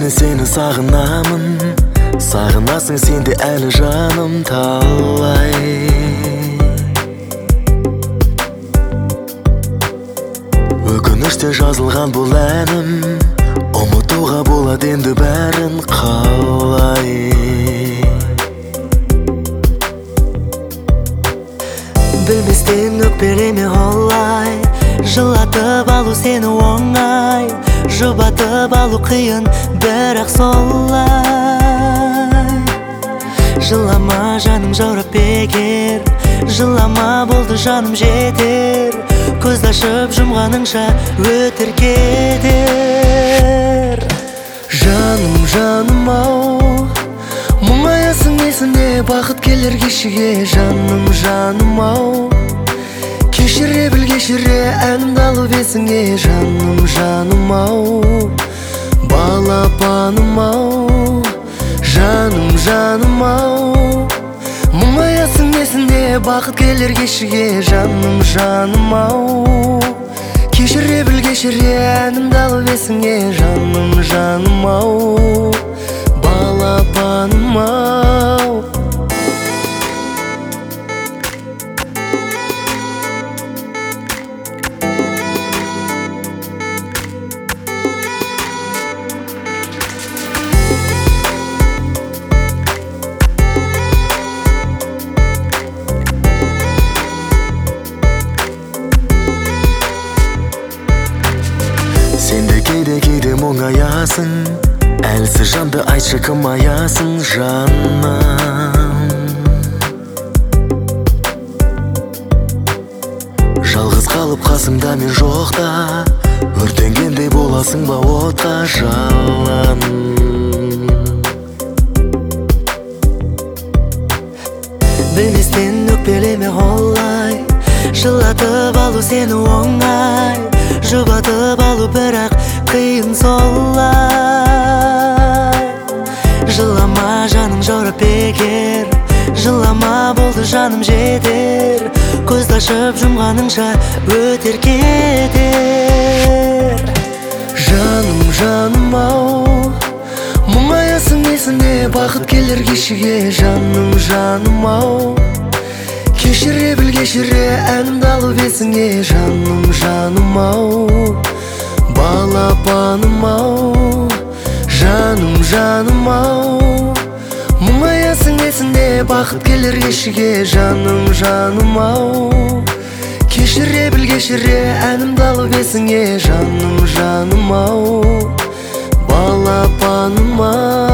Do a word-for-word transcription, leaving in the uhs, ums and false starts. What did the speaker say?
seni sağınamın, sağınasың sen de әлі жаным талай. Өкініште жазылған бұл әнім, ұмытуға болады енді бәрін қалай. Білместен өкпелеме олай, жылатып алу сені оңай, жұбатып алу қиын, бірақ солай. Жылама жаным жаурап бекер, жылама болды жаным жетер, көзді ашып жұмғаныңша өтір кетер. Жаным, жаным ау, мұңаясың есіне бақыт келер кешіге. Жаным, жаным ау, кешіре біл кешіре әнімді алып есіңе. Жаным, жаным ау, балапаным ау, жаным, жаным ау, мұңаясың есіне бақыт келер кешіге. Жаным, жаным ау, кешіре біл кешіре әнімді алып есіңе. Жаным, жаным ау, балапаным ау. Сен де кейде-кейде мұңаясың, әлсіз жанды айтшы кім аясың жаным. Жалғыз қалып қасыңда мен жоқта, өртенгендей боласың ба отқа жаланым. Білместен өкпелеме олай, жылатып алу сені оңай, жұбатып алу бірақ қиын солай. Жылама жаным жаурап бекер, жылама болды жаным жетер, көзді ашып жұмғаныңша өтер кетер. Жаным, жаным ау, мұңаясың есіне бақыт келер кешіге. Жаным, жаным ау, кешіре біл кешіре әнімді алып есіңе. Жаным, жаным ау, балапаным ау, жаным, жаным ау, мұңаясың есіне бақыт келер кешіге. Жаным, жаным ау, кешіре біл кешіре әнімді алып есіңе. Жаным, жаным ау, балапаным ау.